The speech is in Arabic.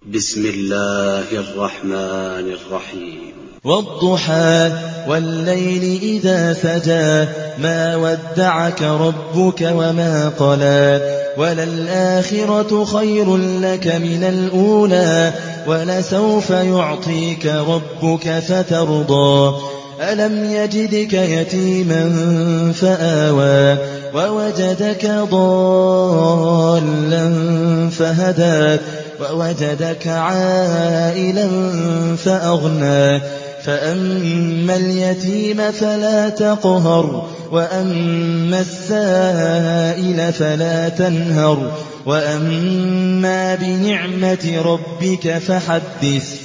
بسم الله الرحمن الرحيم. والضحى والليل إذا سجى ما ودعك ربك وما قلى وللآخرة خير لك من الأولى ولسوف يعطيك ربك فترضى ألم يجدك يتيما فآوى ووجدك ضالا فهدى ووجدك عائلا فأغنى فأما اليتيم فلا تقهر وأما السائل فلا تنهر وأما بنعمة ربك فحدث